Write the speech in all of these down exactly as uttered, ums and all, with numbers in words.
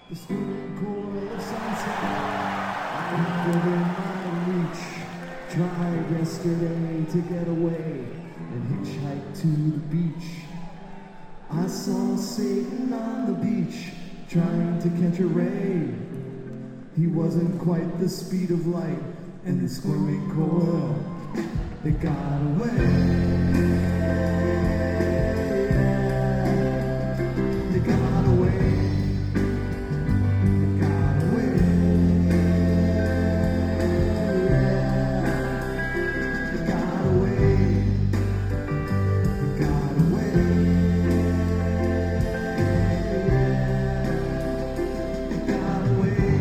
The screaming coil of sunset, I had within my reach. Tried yesterday to get away and hitchhike to the beach. I saw Satan on the beach, trying to catch a ray. He wasn't quite the speed of light, and the squirming coil, it got away. It got away. It got away. It got away. It got away. It got away.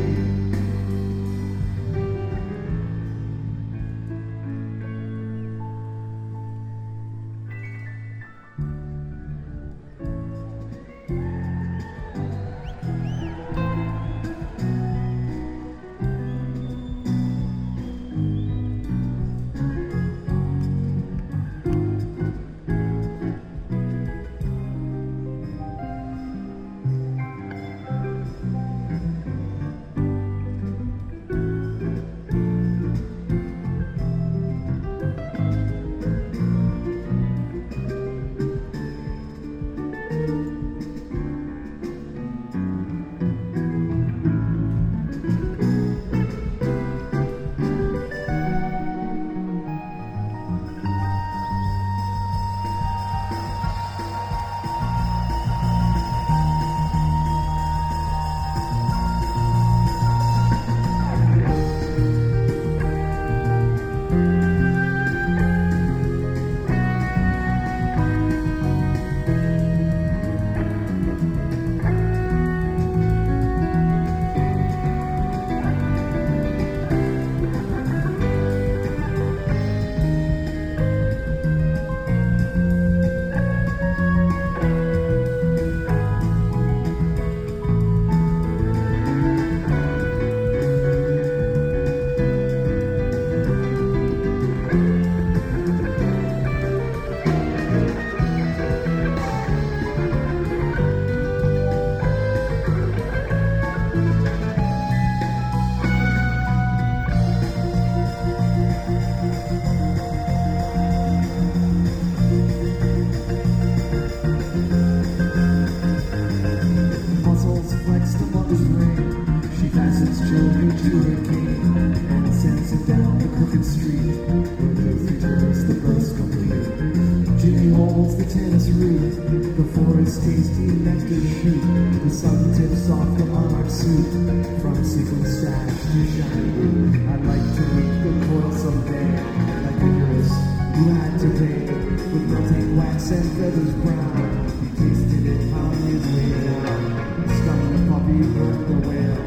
Children to her cane and sends it down the crooked street where the returns the burst complete. Jimmy holds the tennis wreath before his tasty nectar shoot. The sun tips off the monarch suit from sequin sash to shiny boot. I'd like to meet the coil someday, like Icarus, who had to pay with melting wax and feathers brown. He tasted it on his way down, stung the puppy, burned the whale.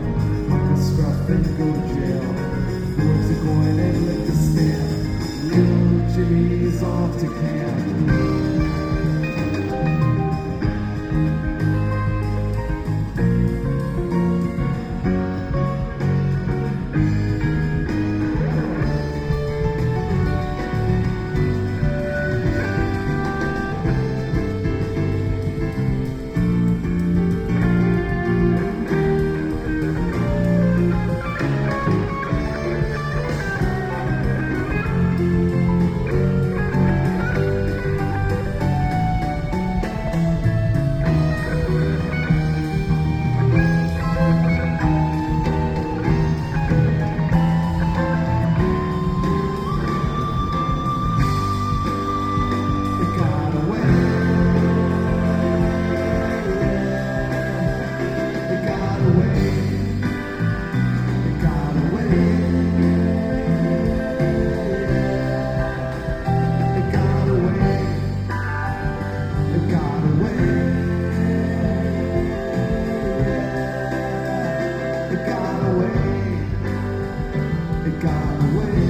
Scruff and go to jail. Words are going and lick the stamp. Little Jimmy's off to camp. It got away.